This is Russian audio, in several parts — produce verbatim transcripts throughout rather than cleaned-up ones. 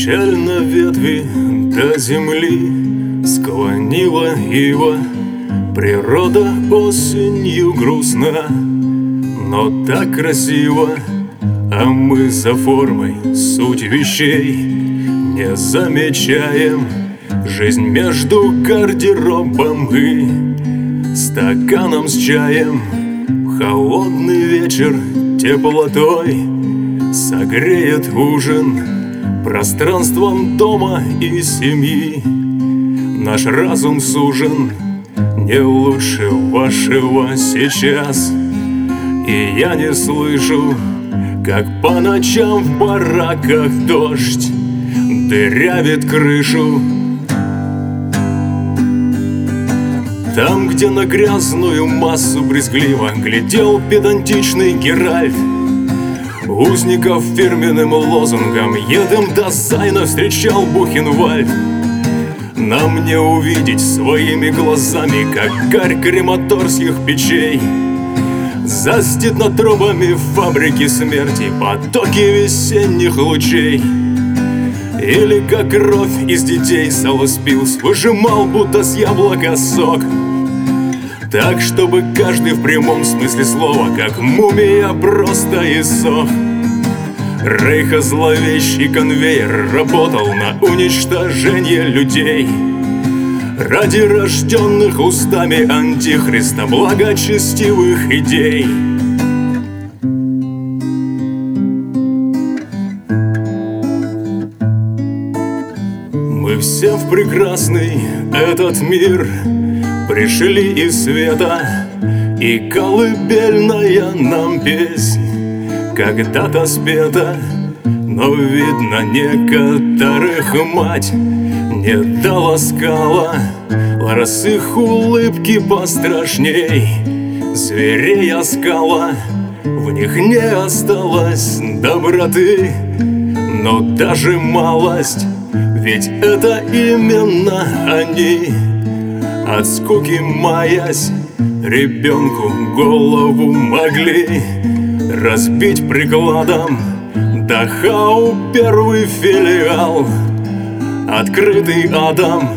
Печально ветви до земли склонила ива. Природа осенью грустна, но так красиво. А мы за формой суть вещей не замечаем. Жизнь между гардеробом и стаканом с чаем. В холодный вечер теплотой согреет ужин пространством дома и семьи. Наш разум сужен не лучше вашего сейчас. И я не слышу, как по ночам в бараках дождь дырявит крышу. Там, где на грязную массу брезгливо глядел педантичный Геральт, узников фирменным лозунгом «Едем до Зайна» встречал Бухенвальд. Нам не увидеть своими глазами, как гарь крематорских печей застит над трубами фабрики смерти потоки весенних лучей. Или как кровь из детей Салас Пилс выжимал будто с яблока сок, так, чтобы каждый в прямом смысле слова, как мумия, просто иссох. Рейха зловещий конвейер работал на уничтожение людей ради рожденных устами антихриста благочестивых идей. Мы все в прекрасный этот мир пришли из света, и колыбельная нам песнь когда-то спета. Но, видно, некоторых мать не доласкала, раз их улыбки пострашней зверей оскала. В них не осталось доброты, но даже малость, ведь это именно они, от скуки маясь, ребенку голову могли разбить прикладом. Дахау первый филиал, открытый адом.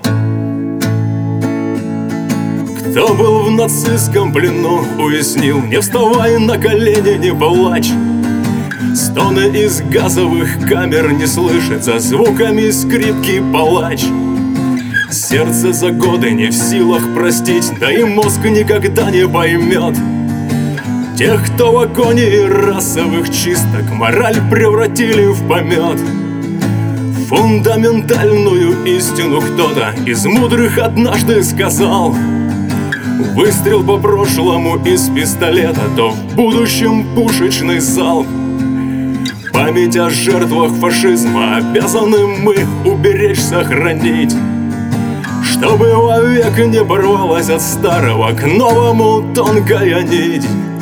Кто был в нацистском плену, уяснил: не вставай на колени, не плачь. Стоны из газовых камер не слышит за звуками скрипки палач. Сердце за годы не в силах простить, да и мозг никогда не поймет тех, кто в агонии расовых чисток мораль превратили в помет. Фундаментальную истину кто-то из мудрых однажды сказал: выстрел по прошлому из пистолета, то в будущем пушечный залп. Память о жертвах фашизма обязаны мы уберечь, сохранить, чтобы вовек не порвалась от старого к новому тонкая нить.